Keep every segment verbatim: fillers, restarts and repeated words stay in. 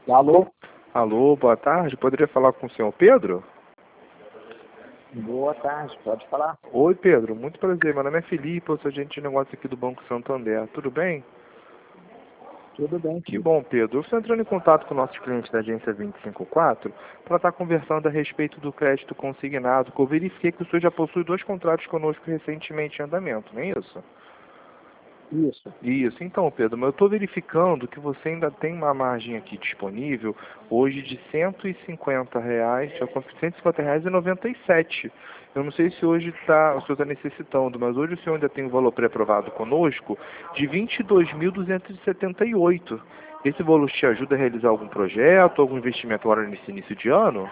Alô? Alô, boa tarde. Poderia falar com o senhor Pedro? Boa tarde, pode falar. Oi, Pedro. Muito prazer. Meu nome é Felipe, eu sou agente de negócio aqui do Banco Santander. Tudo bem? Tudo bem, Que Felipe. bom, Pedro. Eu estou entrando em contato com nossos clientes da agência vinte e cinco quatro para estar conversando a respeito do crédito consignado, que eu verifiquei que o senhor já possui dois contratos conosco recentemente em andamento, não é isso? Isso. Isso, então, Pedro, mas eu estou verificando que você ainda tem uma margem aqui disponível, hoje de cento e cinquenta reais, cento e cinquenta reais e noventa e sete. Eu não sei se hoje tá, o senhor está necessitando, mas hoje o senhor ainda tem um valor pré-aprovado conosco de vinte e dois mil duzentos e setenta e oito. Esse valor te ajuda a realizar algum projeto, algum investimento agora nesse início de ano?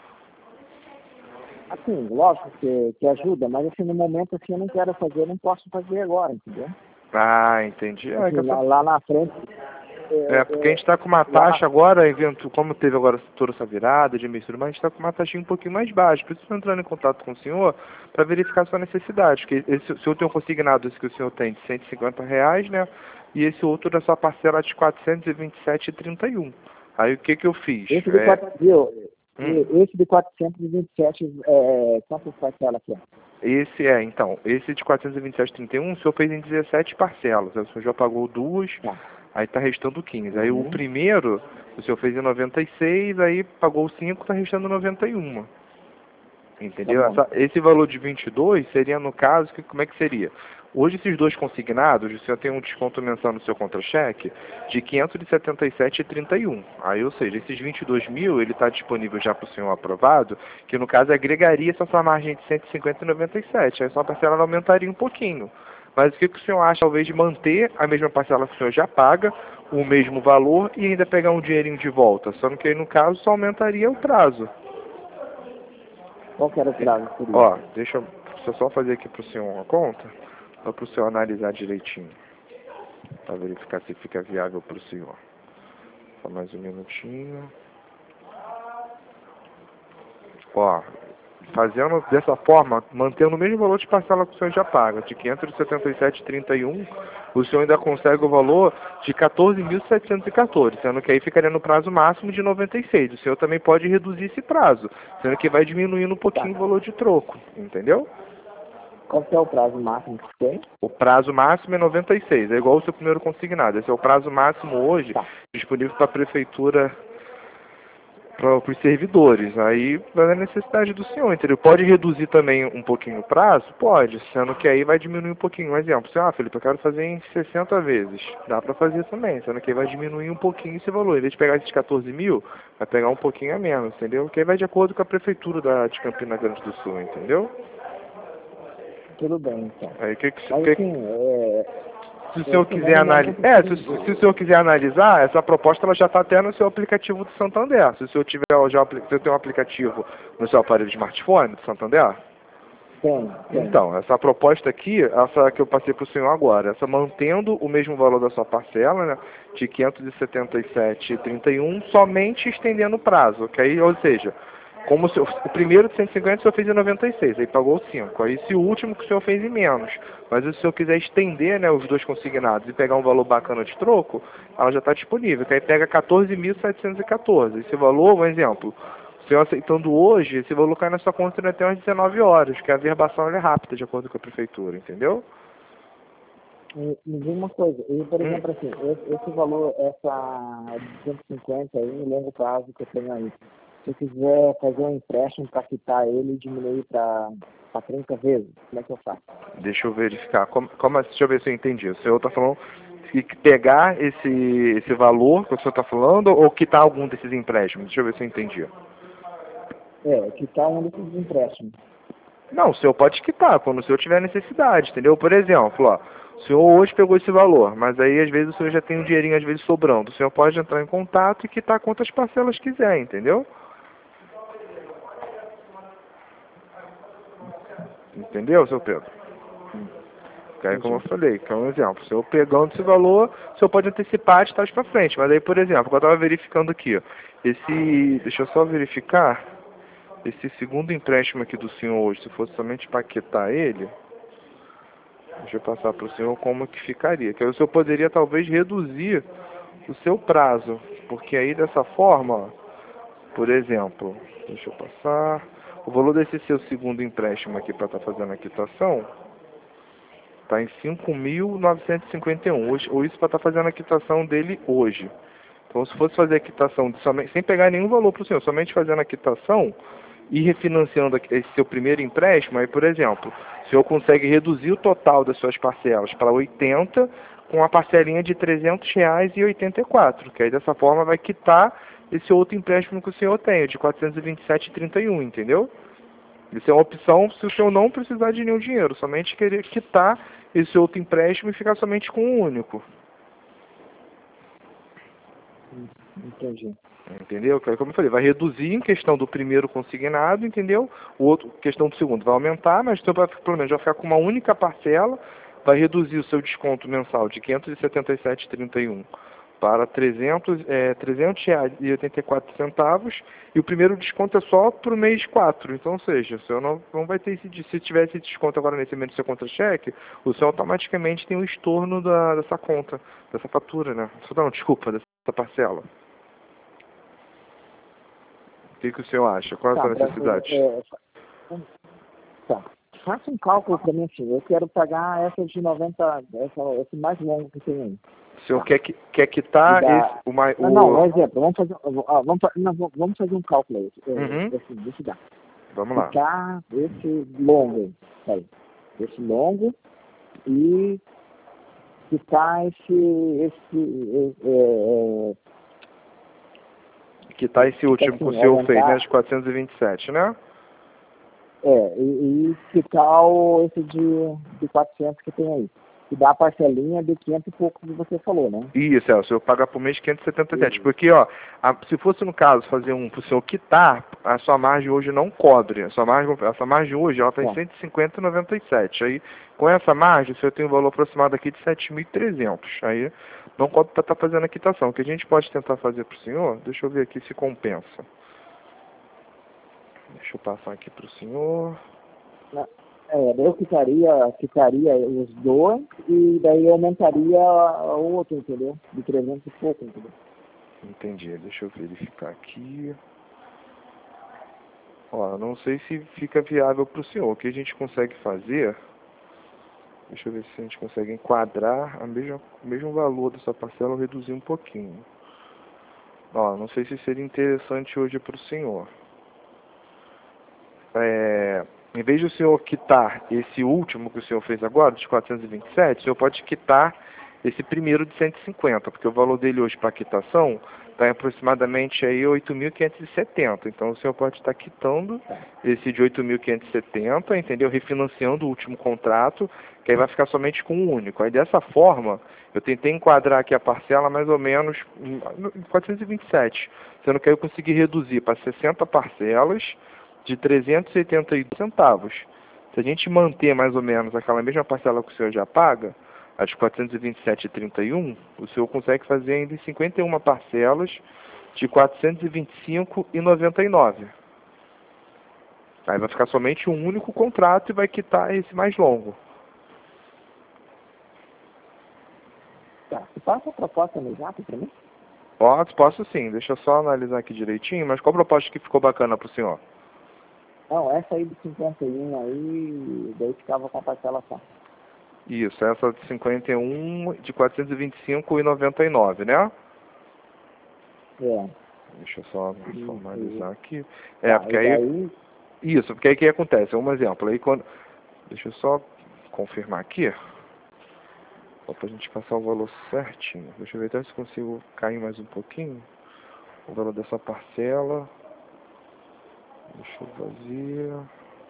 Assim, lógico que, que ajuda, mas assim, no momento assim eu não quero fazer, eu não posso fazer agora, entendeu? Ah, entendi. Ah, é que Assim, essa lá, lá na frente, É, é, porque a gente é, está com uma lá na taxa agora, evento, como teve agora toda essa virada de mistura, mas a gente está com uma taxinha um pouquinho mais baixa. Por isso estou entrando em contato com o senhor para verificar a sua necessidade. Porque esse, o senhor tem um consignado esse que o senhor tem de cento e cinquenta reais, né? E esse outro da sua parcela de quatrocentos e vinte e sete reais e trinta e um. Aí o que que eu fiz? esse de, É, quatro, viu, hum, esse de quatrocentos e vinte e sete, é, quantas parcelas aqui? esse é, então, esse de quatrocentos e vinte e sete reais e trinta e um, o senhor fez em dezessete parcelas. Aí o senhor já pagou duas, Tá. aí está restando quinze. Aí o Uhum. primeiro, o senhor fez em noventa e seis, aí pagou cinco, está restando noventa e um. Tá Entendeu? bom. Essa, esse valor de vinte e dois seria, no caso, que, como é que seria? Hoje, esses dois consignados, o senhor tem um desconto mensal no seu contra-cheque de quinhentos e setenta e sete reais e trinta e um. Aí, ou seja, esses vinte e dois mil, ele está disponível já para o senhor aprovado, que no caso agregaria essa sua margem de cento e cinquenta e noventa e sete. Aí sua parcela aumentaria um pouquinho. Mas o que, que o senhor acha, talvez, de manter a mesma parcela que o senhor já paga, o mesmo valor, e ainda pegar um dinheirinho de volta? Só que aí, no caso, só aumentaria o prazo. Qual que era o prazo que seria? Ó, deixa eu, deixa eu só fazer aqui pro senhor uma conta, só pro senhor analisar direitinho, para verificar se fica viável pro senhor. Só mais um minutinho. Ó, fazendo dessa forma, mantendo o mesmo valor de parcela que o senhor já paga, de quinhentos e setenta e sete reais e trinta e um, o senhor ainda consegue o valor de quatorze mil setecentos e quatorze, sendo que aí ficaria no prazo máximo de noventa e seis. O senhor também pode reduzir esse prazo, sendo que vai diminuindo um Tá. pouquinho o valor de troco, entendeu? Qual que é o prazo máximo que tem? O prazo máximo é noventa e seis, é igual o seu primeiro consignado. Esse é o prazo máximo hoje Tá. disponível para a prefeitura, para os servidores. Aí vai a necessidade do senhor, entendeu? Pode reduzir também um pouquinho o prazo? Pode, sendo que aí vai diminuir um pouquinho. Um exemplo, assim, ah, Felipe, eu quero fazer em sessenta vezes. Dá para fazer também, sendo que aí vai diminuir um pouquinho esse valor. Em vez de pegar esses quatorze mil, vai pegar um pouquinho a menos, entendeu? Que aí vai de acordo com a prefeitura da, de Campina Grande do Sul, entendeu? Tudo bem, então. Aí o que, que, Mas que, assim, é, Se o é, senhor assim, no quiser analisar, momento, é, se, assim, se o eu- senhor quiser analisar, essa proposta ela já está até no seu aplicativo do Santander. Se o senhor tiver já, se o senhor tem um aplicativo no seu aparelho de smartphone do Santander, tem, tem. então, essa proposta aqui, essa que eu passei para o senhor agora, essa mantendo o mesmo valor da sua parcela, né, de quinhentos e setenta e sete reais e trinta e um, somente estendendo o prazo, que aí, ou seja, como o, seu, o primeiro de cento e cinquenta o senhor fez em noventa e seis, aí pagou cinco. Aí esse último que o senhor fez em menos. Mas se o senhor quiser estender, né, os dois consignados e pegar um valor bacana de troco, ela já está disponível, que aí pega quatorze mil setecentos e quatorze. Esse valor, um exemplo, o senhor aceitando hoje, esse valor cai na sua conta até umas dezenove horas, que a verbação ela é rápida, de acordo com a prefeitura, entendeu? Me, me diz uma coisa, e, por Hum. exemplo, assim, esse, esse valor, essa de cento e cinquenta aí, no longo prazo que eu tenho aí, se eu quiser fazer um empréstimo para quitar ele e diminuir para trinta vezes, como é que eu faço? Deixa eu verificar. Como, como, deixa eu ver se eu entendi. O senhor está falando que pegar esse, esse valor que o senhor está falando ou quitar algum desses empréstimos? Deixa eu ver se eu entendi. É, quitar um desses empréstimos. Não, o senhor pode quitar quando o senhor tiver necessidade, entendeu? Por exemplo, ó, o senhor hoje pegou esse valor, mas aí às vezes o senhor já tem um dinheirinho às vezes sobrando. O senhor pode entrar em contato e quitar quantas parcelas quiser, entendeu? Entendeu, seu Pedro? Que aí, como eu Entendi. falei, que é um exemplo. Se eu pegando esse valor, o senhor pode antecipar de trás para frente. Mas aí, por exemplo, eu estava verificando aqui, ó, esse, deixa eu só verificar, esse segundo empréstimo aqui do senhor hoje, se fosse somente para quitar ele, deixa eu passar para o senhor como que ficaria. Que aí o senhor poderia talvez reduzir o seu prazo. Porque aí dessa forma, ó, por exemplo, deixa eu passar, o valor desse seu segundo empréstimo aqui para estar fazendo a quitação está em cinco mil novecentos e cinquenta e um, hoje, ou isso para estar fazendo a quitação dele hoje. Então, se fosse fazer a quitação de somente, sem pegar nenhum valor para o senhor, somente fazendo a quitação e refinanciando esse seu primeiro empréstimo, aí, por exemplo, o senhor consegue reduzir o total das suas parcelas para oitenta com a parcelinha de trezentos reais e oitenta e quatro, que aí dessa forma vai quitar esse outro empréstimo que o senhor tem, de quatrocentos e vinte e sete vírgula trinta e um, entendeu? Isso é uma opção se o senhor não precisar de nenhum dinheiro, somente querer quitar esse outro empréstimo e ficar somente com um único. Entendi. Entendeu? Como eu falei, vai reduzir em questão do primeiro consignado, entendeu? O outro, questão do segundo, vai aumentar, mas então, pelo menos vai ficar com uma única parcela, vai reduzir o seu desconto mensal de quinhentos e setenta e sete vírgula trinta e um para trezentos, é, trezentos reais e oitenta e quatro centavos, e o primeiro desconto é só para o mês quatro. Então, ou seja, o senhor não, não vai ter esse, se tiver esse desconto agora nesse mês do seu contra-cheque, o senhor automaticamente tem o estorno da, dessa conta, dessa fatura, né? Não, desculpa, dessa parcela. O que, que o senhor acha? Qual é a Tá, sua necessidade? É, é, tá. Faça um cálculo para mim assim. Eu quero pagar essa de noventa, essa, esse mais longo que tem aí. O senhor Tá. quer, que, quer quitar Da... esse, o mais... Não, O... não, um exemplo. Vamos fazer, ah, vamos, fa- não, vamos fazer um cálculo aí. É, Uhum. assim, deixa eu dar. Vamos lá. Quitar esse longo aí. Esse longo e quitar esse... esse é, é, Quitar esse último assim, que o senhor aumentar... fez, né? De quatrocentos e vinte e sete, né? É, e, e quitar o, esse de, de quatrocentos que tem aí. Que dá a parcelinha de quinhentos e pouco que você falou, né? Isso, é, o senhor paga por mês quinhentos e setenta e sete. Porque, ó, a, se fosse no caso fazer um, pro senhor quitar, a sua margem hoje não cobre. A sua margem, essa margem hoje, ela está em Tá. cento e cinquenta vírgula noventa e sete. Aí, com essa margem, o senhor tem um valor aproximado aqui de sete mil e trezentos. Aí, não cobre para estar fazendo a quitação. O que a gente pode tentar fazer pro senhor, deixa eu ver aqui se compensa. Deixa eu passar aqui pro senhor. É, daí eu quitaria, quitaria os dois e daí eu aumentaria o outro, entendeu? De trezentos e pouco, entendeu? Entendi. Deixa eu verificar aqui. Ó, não sei se fica viável para o senhor. O que a gente consegue fazer... Deixa eu ver se a gente consegue enquadrar a mesma, o mesmo valor dessa parcela ou reduzir um pouquinho. Ó, não sei se seria interessante hoje para o senhor. É, em vez de o senhor quitar esse último que o senhor fez agora, de quatrocentos e vinte e sete, o senhor pode quitar esse primeiro de cento e cinquenta, porque o valor dele hoje para quitação está em aproximadamente aí oito mil quinhentos e setenta. Então o senhor pode estar quitando esse de oito mil quinhentos e setenta, entendeu? Refinanciando o último contrato, que aí vai ficar somente com um único. Aí dessa forma, eu tentei enquadrar aqui a parcela mais ou menos em quatrocentos e vinte e sete, sendo que aí eu consegui reduzir para sessenta parcelas de trezentos e oitenta e dois centavos. Se a gente manter mais ou menos aquela mesma parcela que o senhor já paga, a de quatrocentos e vinte e sete vírgula trinta e um, o senhor consegue fazer ainda em cinquenta e uma parcelas de quatrocentos e vinte e cinco vírgula noventa e nove. Aí vai ficar somente um único contrato e vai quitar esse mais longo. Tá, você passa a proposta no zap pra mim? Ó, posso sim, deixa eu só analisar aqui direitinho, mas qual proposta que ficou bacana para o senhor? Não, essa aí de cinquenta e um aí, daí ficava com a parcela só. Isso, essa de cinquenta e um de quatrocentos e vinte e cinco vírgula noventa e nove, né? É. Deixa eu só E, formalizar e, aqui. É, tá, porque e aí... daí, Isso, porque aí o que acontece? Um exemplo, aí quando... Deixa eu só confirmar aqui. Só pra gente passar o valor certinho. Deixa eu ver até se consigo cair mais um pouquinho. O valor dessa parcela. Deixa eu fazer...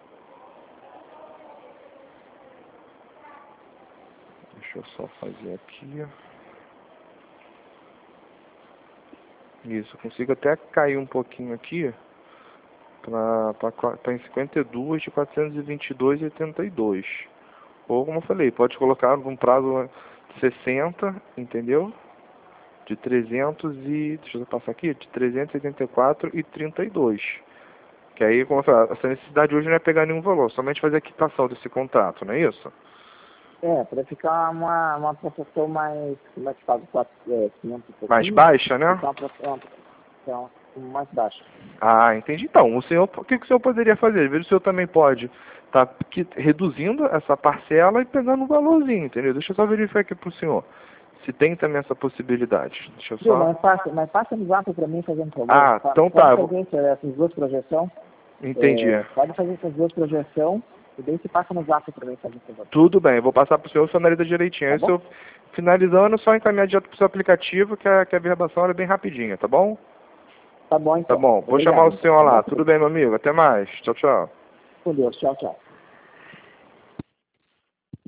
Deixa eu só fazer aqui. Isso, eu consigo até cair um pouquinho aqui. Para em cinquenta e dois de quatrocentos e vinte e dois vírgula oitenta e dois. Ou, como eu falei, pode colocar num prazo de sessenta, entendeu? De trezentos e... Deixa eu passar aqui. De trezentos e oitenta e quatro vírgula trinta e dois. Que aí, como eu falei, essa necessidade hoje não é pegar nenhum valor, somente fazer a quitação desse contrato, não é isso? É, para ficar uma, uma proporção mais, como é que fala, quatro, é, quinhentos e pouquinho, Mais baixa, né? ficar uma proporção, uma proporção mais baixa. Ah, entendi. Então, o senhor, o que, que o senhor poderia fazer? Veja, o senhor também pode estar reduzindo essa parcela e pegando um valorzinho, entendeu? Deixa eu só verificar aqui para o senhor se tem também essa possibilidade. Deixa eu Viu, só... mas passa, mas passa no zap para mim fazendo favor. Ah, Fa- então Pode tá. eu vou- fazer essas duas projeções. Entendi. É, pode fazer essas duas projeções e daí você passa no zap para mim fazendo favor. Tudo bem, eu vou passar para o senhor, o senhor analisa direitinho. Tá Aí, o bom? senhor, finalizando, só encaminhar direto para o seu aplicativo, que a, que a verbação é bem rapidinha, tá bom? Tá bom Tá então. bom, vou Obrigado. chamar o senhor Tá lá. bom? Tudo bem, meu amigo? Até mais. Tchau, tchau. Com Deus. Tchau, tchau.